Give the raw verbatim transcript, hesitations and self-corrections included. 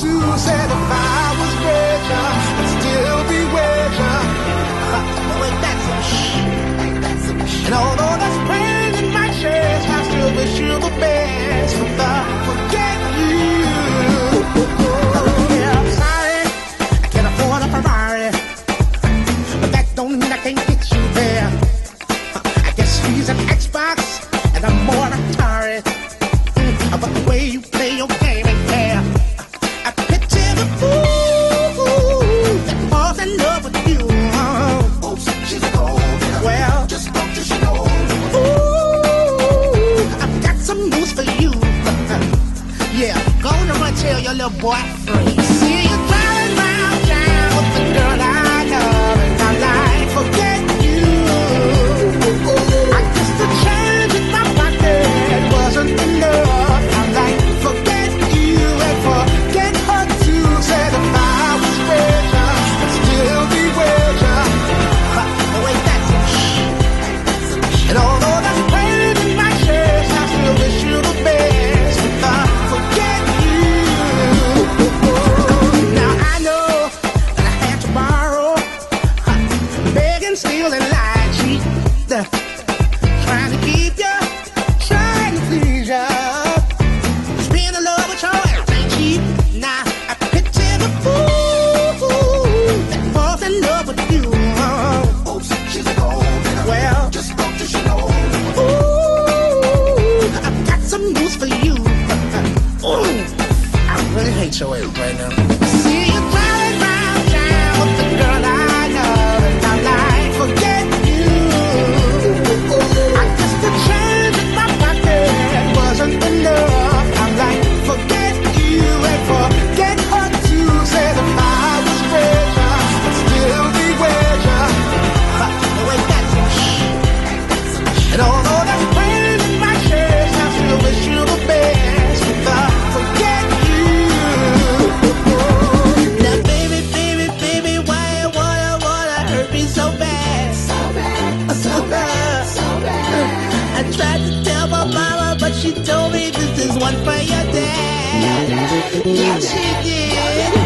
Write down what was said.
to say if I was richer, I'd still be richer. Oh, ain't that some shit? And although there's pain in my chest, I still wish you the best from the forget you. Oh, yeah, I'm sorry, I can't afford a Ferrari, but that don't mean I can't get you there. I guess she's an Xbox and I'm more an Atari. But the way you play your game ain't fair. I picture the fool that falls in love with you. Oh, she's a gold digger. Well, just don't you know. Ooh, I've got some news for you. Yeah, go on and run tell your little boy free. See you driving round town with the girl I love, and I'm like, forget you. I guess the change in my pocket wasn't enough. Show it right now. See you driving round town with the girl I love, and I'm like, forget you. I guess the change in my pocket wasn't enough. I'm like, forget you and forget her too. Said if I was richer, I'd still be richer. Oh, ain't that some shit? And although there's pain in my chest, I still wish you the best. With the forget you. Now baby, baby, baby, why you wanna, wanna hurt me so bad? So bad, so bad, so bad. I tried to tell my mama, but she told me this is one for your dad. Yeah, she did.